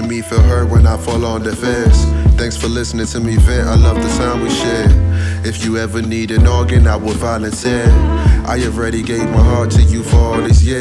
making me feel hurt when I fall on deaf ears. Thanks for listening to me vent, I love the time we share. If you ever need an organ, I will volunteer. I already gave my heart to you for all this year.